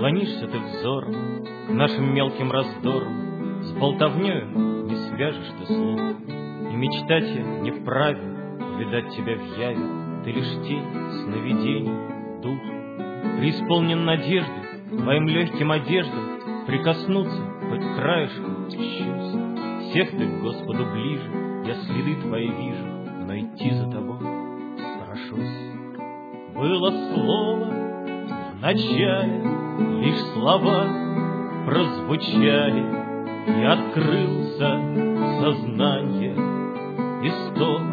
склонишься ты взором к нашим мелким раздорам, с болтовнёю не свяжешь ты слух, и мечтать я не вправе видать тебя в яве. Ты лишь тень, сновидений, дух, преисполнен надежды твоим легким одеждам прикоснуться хоть краешком щусь. Всех ты к Господу ближе, я следы твои вижу, но идти за тобой страшусь. Было слово в начале, лишь слова прозвучали, и открылся сознание исток.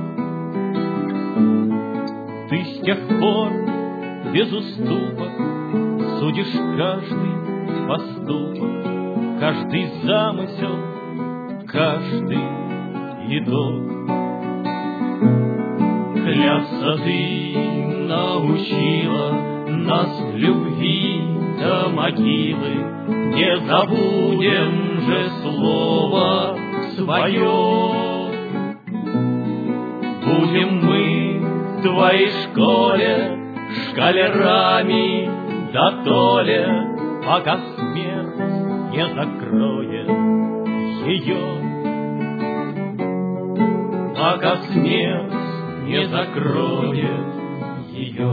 Ты с тех пор без уступа судишь каждый поступок, каждый замысел, каждый итог. Клясться ты научила нас в любви до могилы, не забудем же слово свое. Будем мы в твоей школе шкалерами до толе, пока смерть не закроет ее, пока смерть не закроет ее.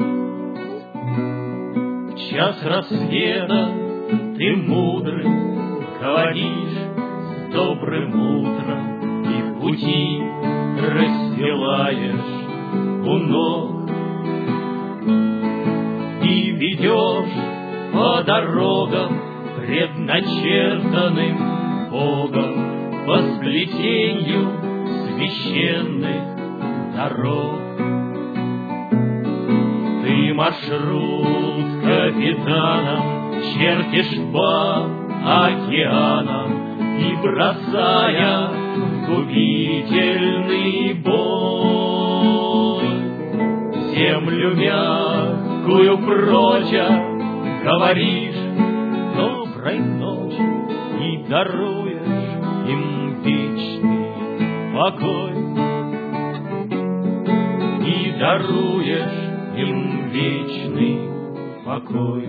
В час рассвета ты мудрый говоришь с добрым утром, и в пути расстилаешь у ног, и ведешь по дорогам, предначертанным Богом, по сплетенью священных дорог. Ты маршрут капитаном чертишь по океанам, и бросая в губительный бой землю мягкую проча, говоришь доброй ночи и даруешь им вечный покой, и даруешь им вечный покой.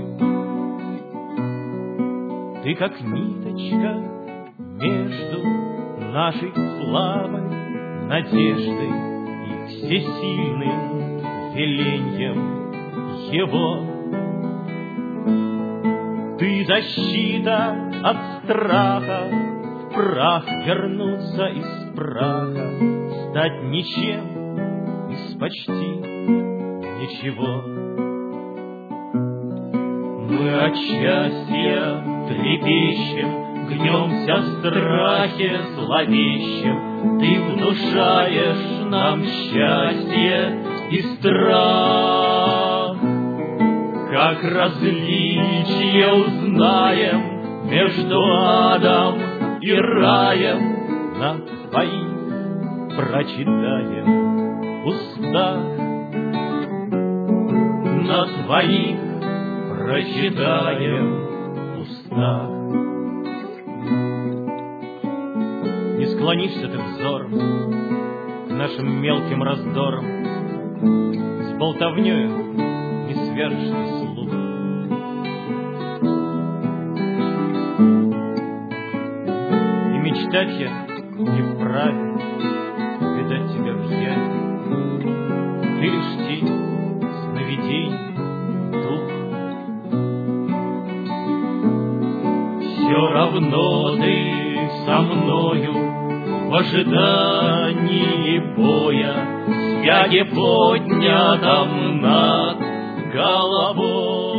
Ты как ниточка между нашей слабой надеждой и всесильным веленьем его. Ты защита от страха, в прах вернуться из праха, стать ничем из почти ничего. Мы от счастья трепещем, гнемся в страхе зловещем. Ты внушаешь нам счастье и страх. Как различие узнаем между адом и раем, на твоих прочитаем устах, на твоих прочитаем устах. Не склонишься ты взором к нашим мелким раздорам, с болтовнёю не свяжешь ты слух. И мечтать я не вправе видать тебя в яве. Ты лишь тень, сновидений, дух. Все равно ты со мною в ожидании боя, в стяге поднятом над головой.